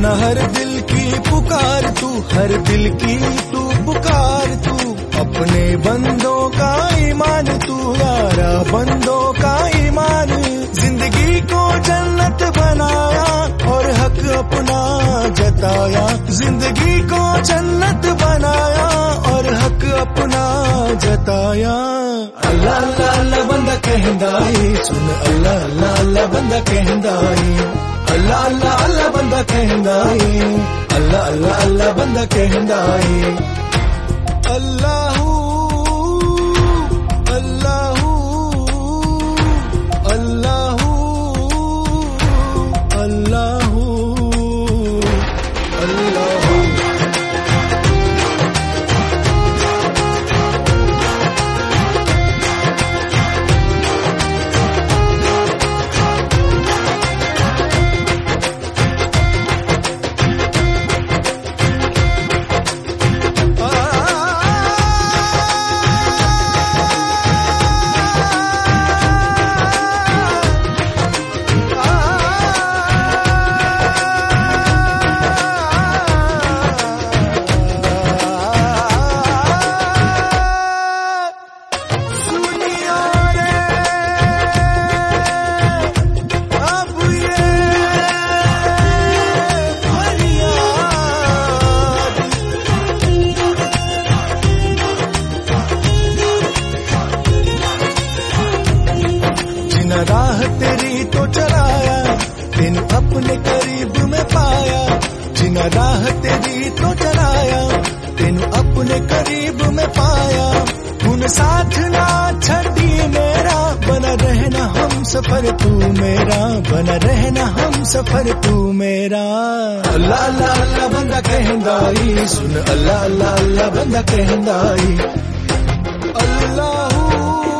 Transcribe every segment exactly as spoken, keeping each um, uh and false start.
सुना हर दिल की पुकार तू, हर दिल की तू पुकार तू, अपने बंदों का ईमान तू यारा, बंदों का ईमान। जिंदगी को जन्नत बनाया और हक अपना जताया, जिंदगी को जन्नत बनाया और हक अपना जताया। अल्लाह अल्लाह अल्लाह बंदा कहंदा ए, सुन अल्लाह अल्लाह अल्लाह बंदा कहंदा ए, अल्लाह अल्लाह अल्लाह बंदा कहंदा ए, अल्लाह अल्लाह अल्लाह बंदा कहंदा ए। अल्लाहू अल्लाहू अल्लाहू अल्लाहू अल्लाहू। राह तेरी तो चलाया, तेनू अपने करीब में पाया, जिना राह तेरी तो चलाया, तेनू अपने करीब में पाया। हुन साथ ना छड़ी मेरा, बना रहना हम सफर तू मेरा, बना रहना हम सफर तू मेरा। अल्लाह अल्लाह अल्लाह बंदा कहंदा ई, सुन अल्लाह अल्लाह अल्लाह बंदा कहंदा ई। अल्लाहू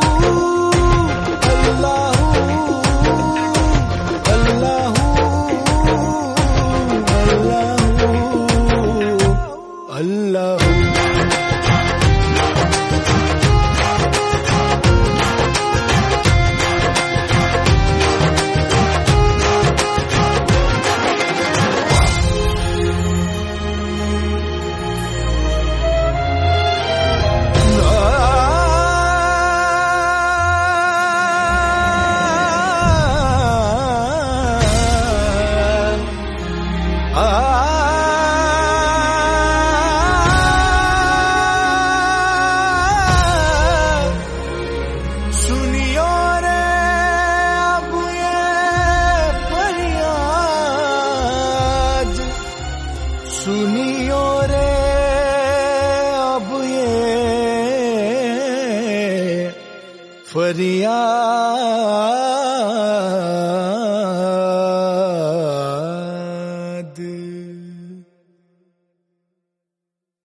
अल्लाह। सुनियो रे अब ये फरियाद।